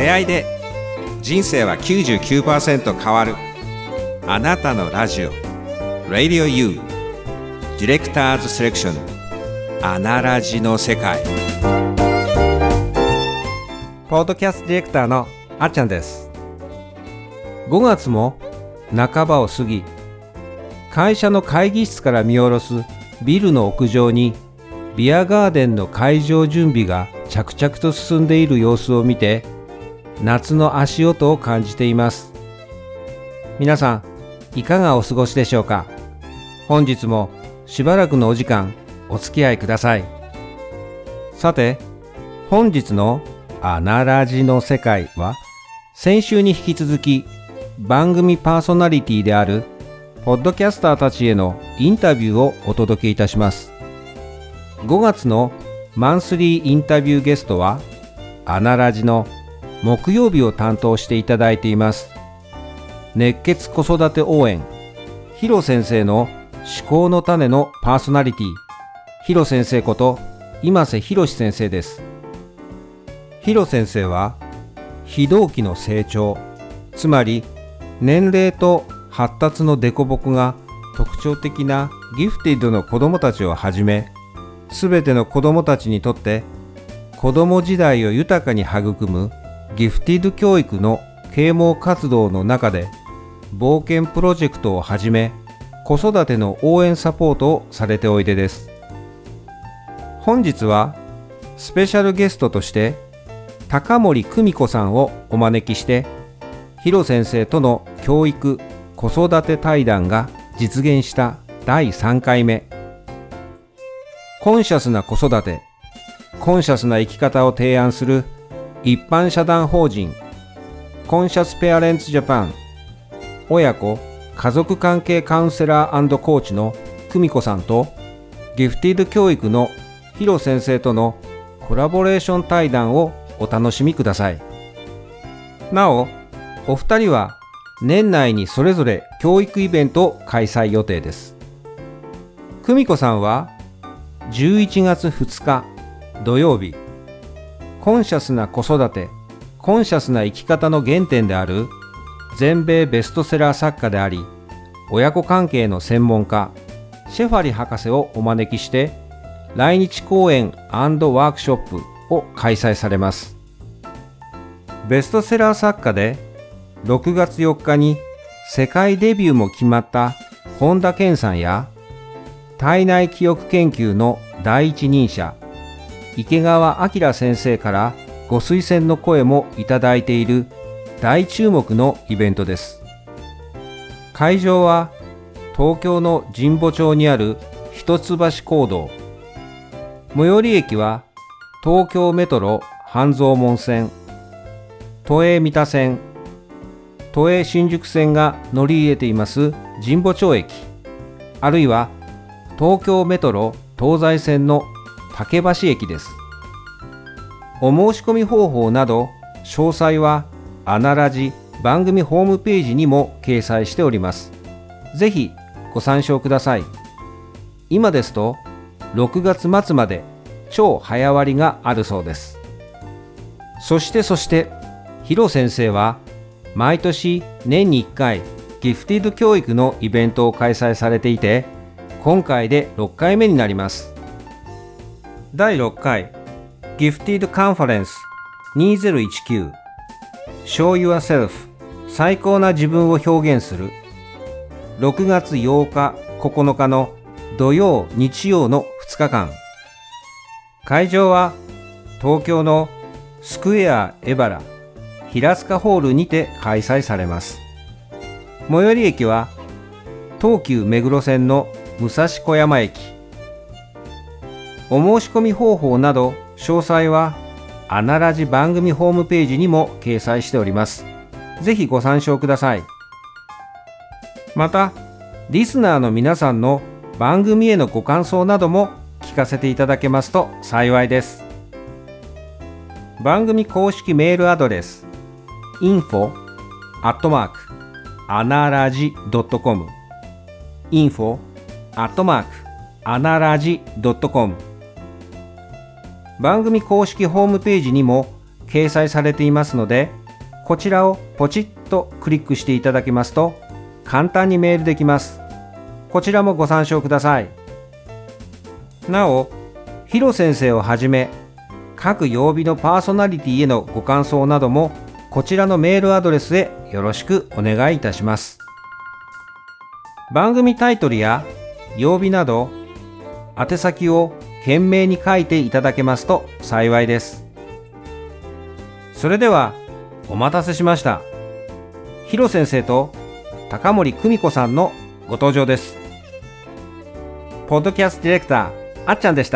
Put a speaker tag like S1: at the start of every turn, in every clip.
S1: 出会いで人生は 99% 変わる。あなたのラジオ Radio U ディレクターズセレクションアナラジの世界。ポッドキャストディレクターのあっちゃんです。5月も半ばを過ぎ、会社の会議室から見下ろすビルの屋上にビアガーデンの会場準備が着々と進んでいる様子を見て、夏の足音を感じています。皆さんいかがお過ごしでしょうか。本日もしばらくのお時間お付き合いください。さて、本日のアナラジの世界は、先週に引き続き番組パーソナリティであるポッドキャスターたちへのインタビューをお届けいたします。5月のマンスリーインタビューゲストは、アナラジの木曜日を担当していただいています熱血子育て応援ヒロ先生の思考の種のパーソナリティ、ヒロ先生こと今瀬博先生です。ヒロ先生は非同期の成長、つまり年齢と発達の凸凹が特徴的なギフティッドの子どもたちをはじめ、すべての子どもたちにとって子ども時代を豊かに育むギフティッド教育の啓蒙活動の中で、冒険プロジェクトをはじめ子育ての応援サポートをされておいでです。本日はスペシャルゲストとして高森久美子さんをお招きして、ヒロ先生との教育・子育て対談が実現した第3回目。コンシャスな子育て、コンシャスな生き方を提案する一般社団法人コンシャスペアレンツジャパン親子家族関係カウンセラー&コーチの久美子さんと、ギフティッド教育のヒロ先生とのコラボレーション対談をお楽しみください。なお、お二人は年内にそれぞれ教育イベントを開催予定です。久美子さんは11月2日土曜日、コンシャスな子育て、コンシャスな生き方の原点である全米ベストセラー作家であり、親子関係の専門家シェファリ博士をお招きして来日講演&ワークショップを開催されます。ベストセラー作家で6月4日に世界デビューも決まった本田健さんや、体内記憶研究の第一人者池川明先生からご推薦の声もいただいている大注目のイベントです。会場は東京の神保町にある一橋講堂、最寄り駅は東京メトロ半蔵門線、都営三田線、都営新宿線が乗り入れています神保町駅、あるいは東京メトロ東西線の竹橋駅です。お申し込み方法など詳細はアナラジ番組ホームページにも掲載しております。ぜひご参照ください。今ですと6月末まで超早割があるそうです。そしてヒロ先生は毎年年に1回ギフティッド教育のイベントを開催されていて、今回で6回目になります。第6回ギフティッドカンファレンス2019 Show Yourself 最高な自分を表現する、6月8日9日の土曜日曜の2日間、会場は東京のスクエアエバラ平塚ホールにて開催されます。最寄り駅は東急目黒線の武蔵小山駅。お申し込み方法など詳細はアナラジ番組ホームページにも掲載しております。ぜひご参照ください。また、リスナーの皆さんの番組へのご感想なども聞かせていただけますと幸いです。番組公式メールアドレス info@anaraji.com info@anaraji.com 番組公式ホームページにも掲載されていますので、こちらをポチッとクリックしていただけますと簡単にメールできます。こちらもご参照ください。なお、ヒロ先生をはじめ各曜日のパーソナリティへのご感想などもこちらのメールアドレスへよろしくお願いいたします。番組タイトルや曜日など宛先を懸命に書いていただけますと幸いです。それではお待たせしました。ヒロ先生と高森久美子さんのご登場です。ポッドキャストディレクターあっちゃんでした。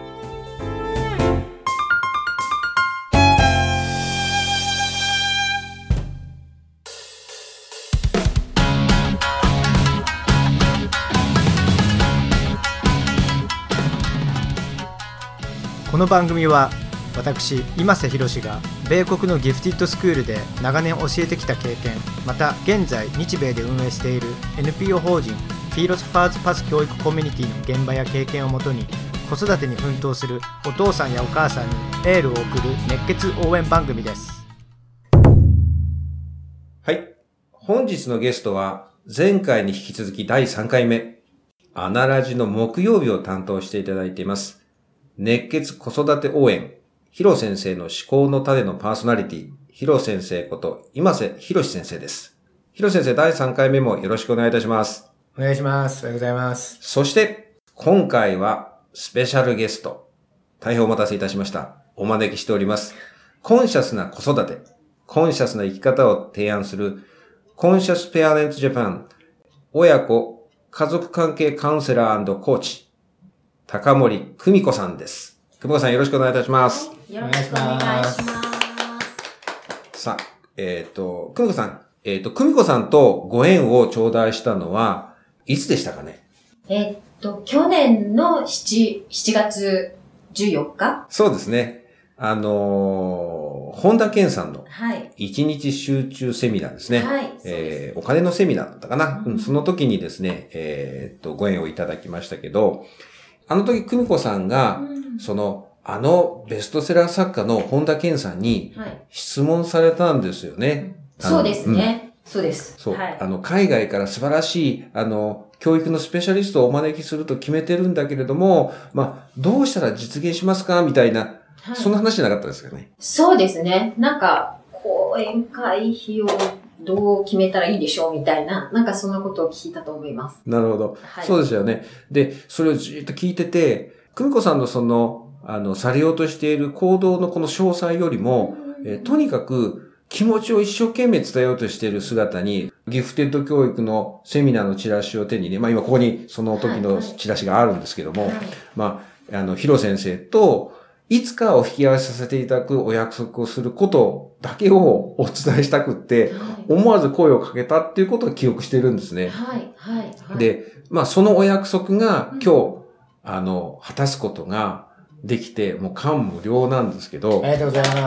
S2: この番組は私今瀬宏が米国のギフティッドスクールで長年教えてきた経験、また現在日米で運営している NPO 法人フィーロスファーズパス教育コミュニティの現場や経験をもとに子育てに奮闘するお父さんやお母さんにエールを送る熱血応援番組です。
S1: はい、本日のゲストは前回に引き続き第3回目アナラジの木曜日を担当していただいています熱血子育て応援ヒロ先生の思考の種のパーソナリティヒロ先生こと今瀬博先生です。ヒロ先生、第3回目もよろしくお願いいたします。
S2: お願いします。おはようございます。
S1: そして今回はスペシャルゲスト、大変お待たせいたしました。お招きしております。コンシャスな子育て、コンシャスな生き方を提案するコンシャスペアレンツジャパン親子家族関係カウンセラー&コーチ高森久美子さんです。久美子さん、よろしくお願いいたします。
S3: よろしくお願いします。
S1: さあ、久美子さん、久美子さんとご縁を頂戴したのはいつでしたかね？
S3: 去年の7月14日？
S1: そうですね。本田健さんの1日集中セミナーですね。
S3: はい。
S1: お金のセミナーだったかな。その時にですね、ご縁をいただきましたけど、あの時久美子さんが、ベストセラー作家の本田健さんに質問されたんですよね。
S3: そうですね。そうです。
S1: そう。はい、海外から素晴らしい、教育のスペシャリストをお招きすると決めてるんだけれども、どうしたら実現しますかみたいな、はい、そんな話じゃなかったですかね。
S3: そうですね。講演会費をどう決めたらいいでしょうみたいな、そんなことを聞いたと思います。
S1: なるほど。はい、そうですよね。で、それをじっと聞いてて、久美子さんのされようとしている行動のこの詳細よりも、とにかく気持ちを一生懸命伝えようとしている姿に、ギフテッド教育のセミナーのチラシを手にね、今ここにその時のチラシがあるんですけども、ヒロ先生といつかを引き合わせさせていただくお約束をすることだけをお伝えしたくって、思わず声をかけたっていうことを記憶しているんですね。で、そのお約束が今日、果たすことができて、もう感無量なんですけど。
S2: ありがとうございます。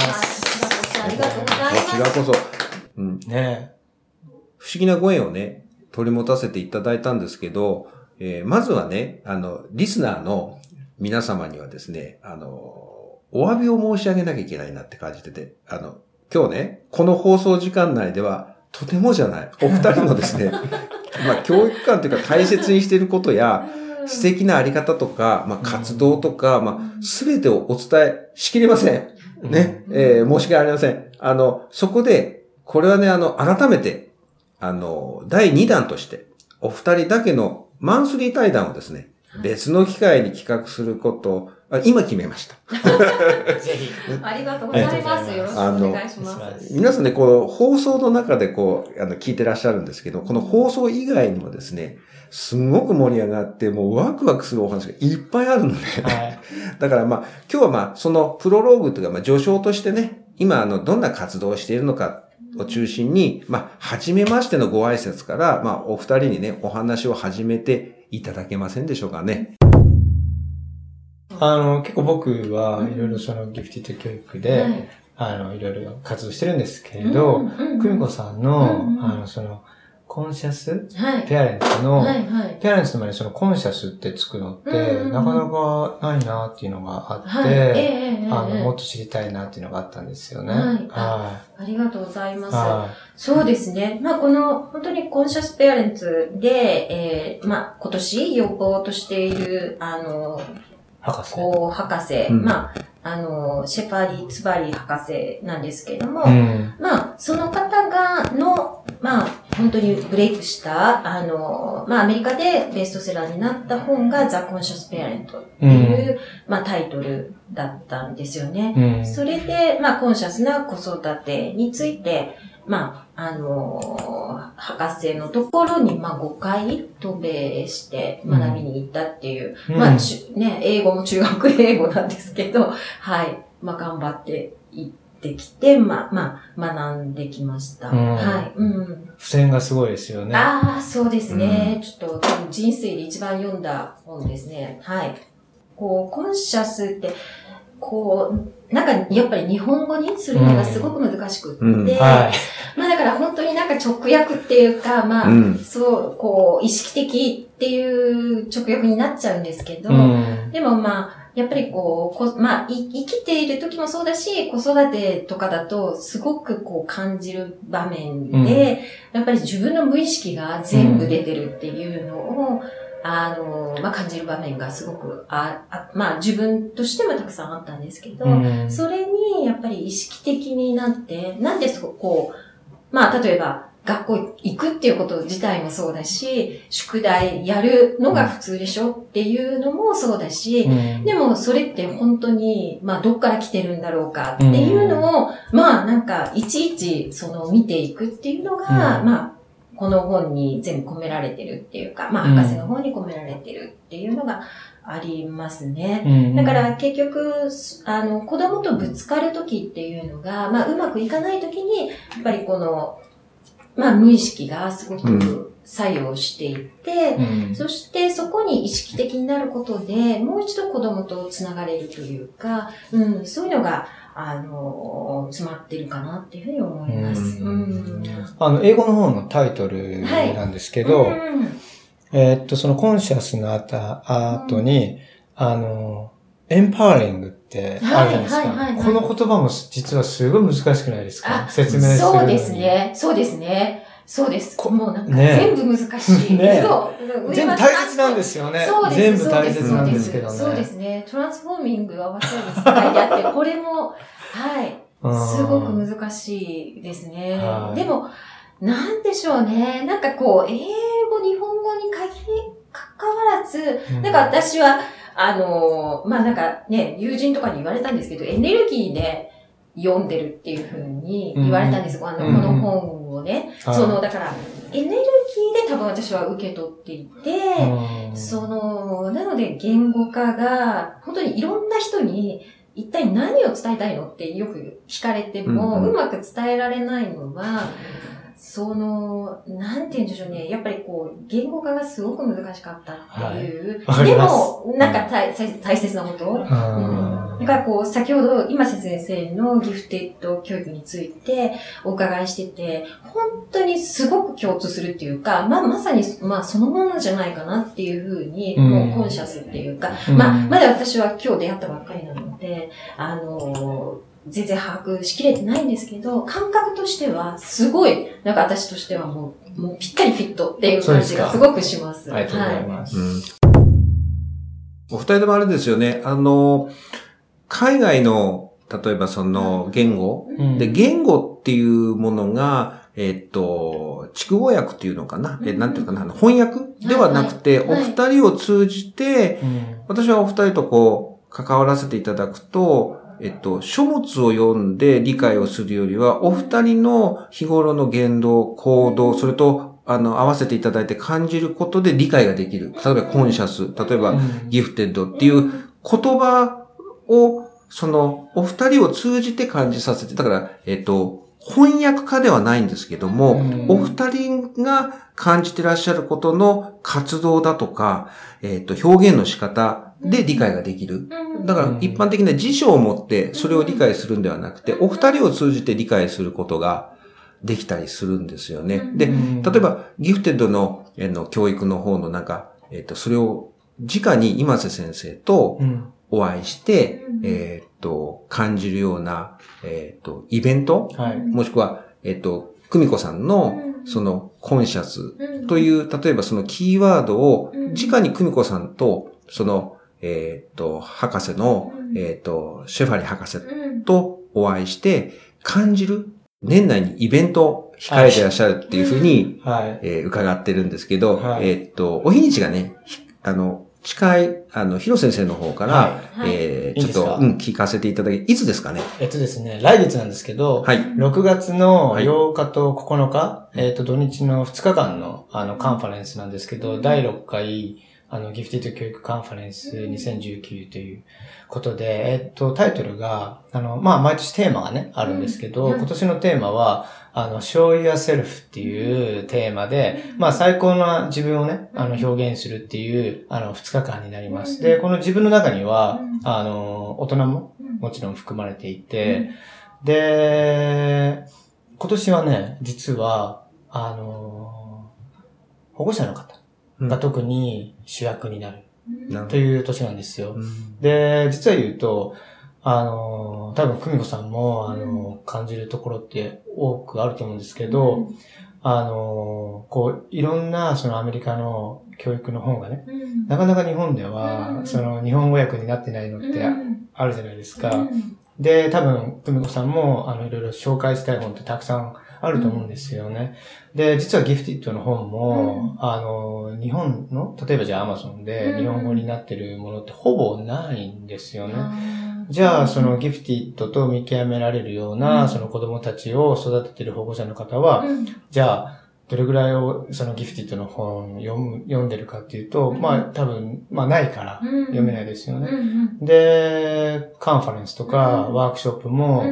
S3: ありがとうございます。
S1: こちらこそ、
S2: ね、
S1: 不思議なご縁をね、取り持たせていただいたんですけど、まずはね、リスナーの皆様にはですね、お詫びを申し上げなきゃいけないなって感じてて、今日ね、この放送時間内では、とてもじゃない、お二人のですね、教育観というか大切にしていることや、素敵なあり方とか、活動とか、すべてをお伝えしきれません。ね、申し訳ありません。そこで、これはね、改めて、第2弾として、お二人だけのマンスリー対談をですね、別の機会に企画することを、今決めました。
S3: ぜひ。ありがとうございます。よろしくお願いします。
S1: 皆さんね、放送の中で聞いてらっしゃるんですけど、この放送以外にもですね、すごく盛り上がって、もうワクワクするお話がいっぱいあるので、だから今日はそのプロローグというか、序章としてね、今どんな活動をしているのかを中心に、初めましてのご挨拶から、お二人にね、お話を始めていただけませんでしょうかね。
S2: 結構僕はいろいろそのギフティッド教育で、いろいろ活動してるんですけれど、久美子さんの、 コンシャス
S3: はい。
S2: ペアレンツの、
S3: はいはい。
S2: ペアレンツの前にそのコンシャスってつくのって、なかなかないなっていうのがあって、
S3: はい。
S2: もっと知りたいなっていうのがあったんですよね。
S3: はい。ありがとうございます。そうですね。この、本当にコンシャスペアレンツで、今年要望としている、博士。シェパリ・ツバリ博士なんですけども、その方本当にブレイクした、アメリカでベストセラーになった本が The Conscious Parent っていう、タイトルだったんですよね。それで、コンシャスな子育てについて、博士のところに、5回渡米して学びに行ったっていう、英語も中学英語なんですけど、はい。頑張って行ってきて、学んできました。はい。
S2: 付箋がすごいですよね。
S3: そうですね。ちょっと多分人生で一番読んだ本ですね。はい。コンシャスって、やっぱり日本語にするのがすごく難しくって、だから本当に直訳っていうか、意識的っていう直訳になっちゃうんですけど、でもやっぱり生きている時もそうだし、子育てとかだとすごく感じる場面で、やっぱり自分の無意識が全部出てるっていうのを、感じる場面がすごく自分としてもたくさんあったんですけど、それにやっぱり意識的になって、なんで例えば学校行くっていうこと自体もそうだし、宿題やるのが普通でしょっていうのもそうだし、でもそれって本当に、どっから来てるんだろうかっていうのを、いちいち見ていくっていうのが、この本に全部込められてるっていうか、博士の本に込められてるっていうのがありますね。だから結局、子供とぶつかるときっていうのが、うまくいかないときに、やっぱり無意識がすごく作用していて、そしてそこに意識的になることで、もう一度子供とつながれるというか、そういうのが、詰まってるかなっていうふうに思います。
S2: 英語の方のタイトルなんですけど、そのコンシャスの後に、エンパワリングってあるじゃないですか。この言葉も実はすごい難しくないですか？説明するのに。
S3: そうですね。そうです。もう全部難しい。
S2: 全部大切なんですよね。全部大切なんですけどね。
S3: そうですね。トランスフォーミングは忘れる世界であって、これも、すごく難しいですね。でも、なんでしょうね。英語、日本語に関わらず、私は、友人とかに言われたんですけど、エネルギーで読んでるっていう風に言われたんです。この本をね。だから、エネルギーで多分私は受け取っていて、なので言語化が、本当にいろんな人に、一体何を伝えたいのってよく聞かれても、うまく伝えられないのは、なんて言うんでしょうね。やっぱり言語化がすごく難しかったっていう。でも、大切なこと。先ほど、今瀬先生のギフテッド教育についてお伺いしてて、本当にすごく共通するっていうか、まさに、そのものじゃないかなっていうふうに、もうコンシャスっていうか、まだ私は今日出会ったばっかりなので、全然把握しきれてないんですけど、感覚としては、すごい、私としてはもうぴったりフィットっていう感じがすごくします。
S2: ありがとうございます。
S1: お二人ともあれですよね。海外の、例えば言語、で、言語っていうものが、筑語訳っていうのかな、なんていうかな、翻訳ではなくて、お二人を通じて、私はお二人と関わらせていただくと、書物を読んで理解をするよりは、お二人の日頃の言動、行動、それと、合わせていただいて感じることで理解ができる。例えば、コンシャス、例えば、ギフテッドっていう言葉を、お二人を通じて感じさせて、だから、翻訳家ではないんですけども、お二人が感じてらっしゃることの活動だとか、表現の仕方で理解ができる。だから一般的な辞書を持ってそれを理解するんではなくて、お二人を通じて理解することができたりするんですよね。で、例えばギフテッドの教育の方のなんか、それを直に今瀬先生とお会いして、感じるような、イベント、もしくは、久美子さんのそのコンシャスという、例えばそのキーワードを直に久美子さんとその、博士の、シェファリ博士とお会いして感じる、年内にイベントを控えていらっしゃるっていうふうに、伺ってるんですけど、お日にちがね、近い、広先生の方から、ちょっと、聞かせていただき、いつですかね？
S2: ですね、来月なんですけど、6月の8日と9日、土日の2日間の、カンファレンスなんですけど、第6回、ギフティッド教育カンファレンス2019ということで、タイトルが、毎年テーマがね、あるんですけど、今年のテーマは、show yourself っていうテーマで、最高な自分をね、表現するっていう、2日間になります。で、この自分の中には、大人ももちろん含まれていて、で、今年はね、実は、保護者の方が特に主役になるという年なんですよ。で、実は言うと、多分、久美子さんも、感じるところって多くあると思うんですけど、いろんな、そのアメリカの教育の本がね、なかなか日本では、その日本語訳になってないのってあるじゃないですか。で、多分、久美子さんも、いろいろ紹介したい本ってたくさんあると思うんですよね。で、実はギフティッドの本も、日本の、例えばじゃあ Amazon で日本語になってるものってほぼないんですよね。じゃあ、そのギフティッドと見極められるような、その子供たちを育てている保護者の方は、じゃあ、どれぐらいをそのギフティッドの本読んでるかっていうと、多分、ないから読めないですよね。で、カンファレンスとかワークショップも、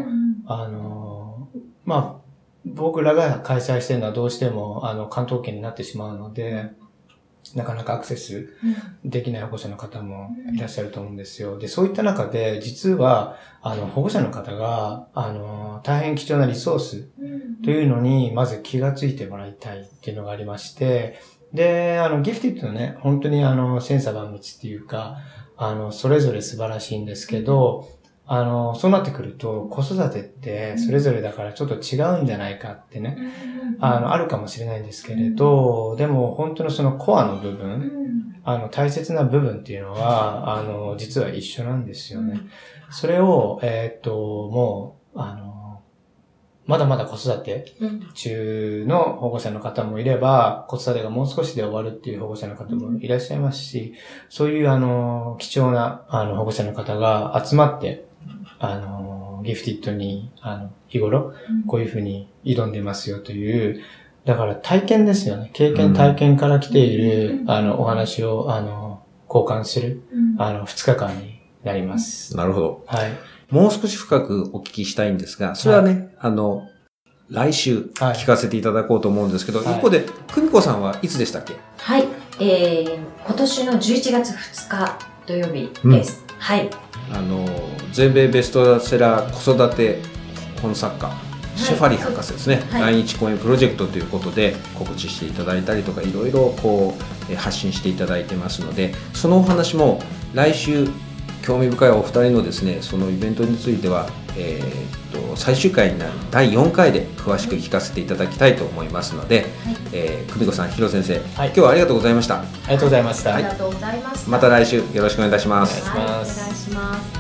S2: 僕らが開催してるのはどうしても、関東圏になってしまうので、なかなかアクセスできない保護者の方もいらっしゃると思うんですよ。で、そういった中で、実は、保護者の方が、大変貴重なリソースというのに、まず気がついてもらいたいっていうのがありまして、で、ギフティッドのね、本当に千差万別っていうか、それぞれ素晴らしいんですけど、そうなってくると、子育てってそれぞれだからちょっと違うんじゃないかってね、あるかもしれないんですけれど、でも本当のそのコアの部分、大切な部分っていうのは、実は一緒なんですよね。それを、もう、まだまだ子育て中の保護者の方もいれば、子育てがもう少しで終わるっていう保護者の方もいらっしゃいますし、そういう貴重な保護者の方が集まって、ギフティッドに、日頃、こういうふうに挑んでますよという、だから体験ですよね。体験から来ている、お話を、交換する、2日間になります。
S1: なるほど。
S2: はい。
S1: もう少し深くお聞きしたいんですが、それはね、来週聞かせていただこうと思うんですけど、一方で、久美子さんはいつでしたっけ？
S3: はい。今年の11月2日土曜日です。はい。
S1: 全米ベストセラー子育て本作家、シェファリ博士ですね、来日公演プロジェクトということで告知していただいたりとか、いろいろ発信していただいてますので、そのお話も来週興味深いお二人のですね、そのイベントについては、最終回になる第4回で詳しく聞かせていただきたいと思いますので、久美子さん、広先生、今日はありがとうございました。
S2: ありがとうございました。
S3: ありがとうございました。
S1: また来週よろしくお願いいたします。
S3: お願いします。